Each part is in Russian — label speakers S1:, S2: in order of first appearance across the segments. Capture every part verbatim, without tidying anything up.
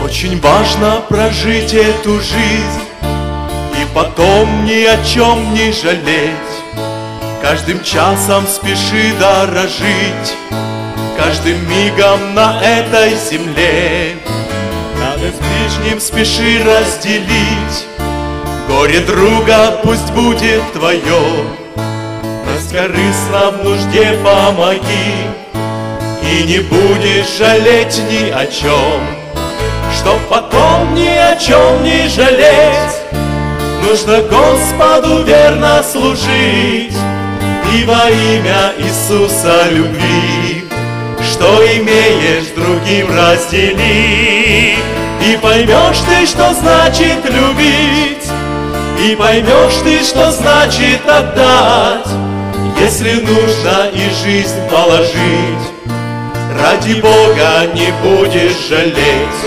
S1: Очень важно прожить эту жизнь и потом ни о чем не жалеть. Каждым часом спеши дорожить, каждым мигом на этой земле. Надо с ближним спеши разделить, горе друга пусть будет твое. Бескорыстно в нужде помоги, и не будешь жалеть ни о чем. Чтоб потом ни о чем не жалеть, нужно Господу верно служить и во имя Иисуса любви. Что имеешь, другим раздели, и поймешь ты, что значит любить, и поймешь ты, что значит отдать, если нужно и жизнь положить. Ради Бога не будешь жалеть.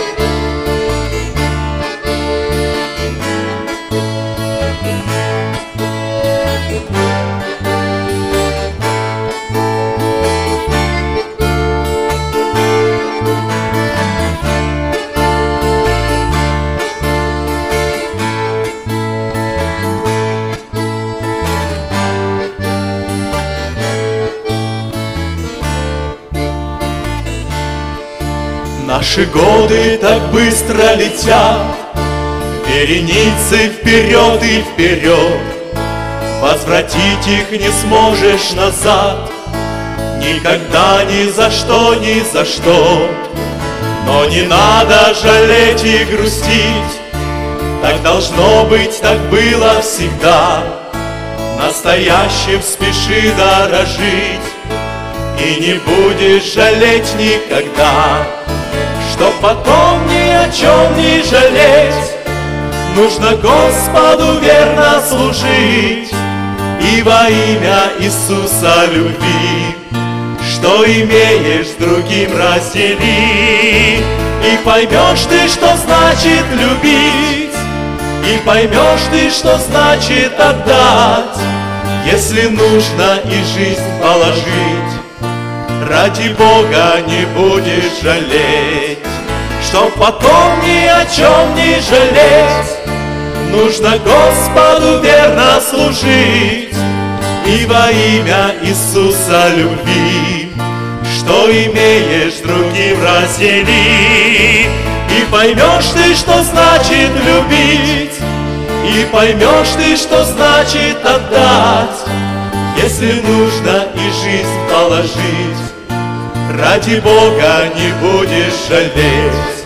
S1: Наши годы так быстро летят, вереницы вперед и вперед. Возвратить их не сможешь назад, никогда, ни за что, ни за что. Но не надо жалеть и грустить, так должно быть, так было всегда. Настоящим спеши дорожить, и не будешь жалеть никогда. Чтоб потом ни о чем не жалеть, нужно Господу верно служить и во имя Иисуса любви. Что имеешь, с другим раздели, и поймешь ты, что значит любить, и поймешь ты, что значит отдать, если нужно и жизнь положить. Ради Бога не будешь жалеть. Чтоб потом ни о чем не жалеть, нужно Господу верно служить и во имя Иисуса любви. Что имеешь, другим раздели, и поймешь ты, что значит любить, и поймешь ты, что значит отдать, если нужно и жизнь положить. Ради Бога не будешь жалеть.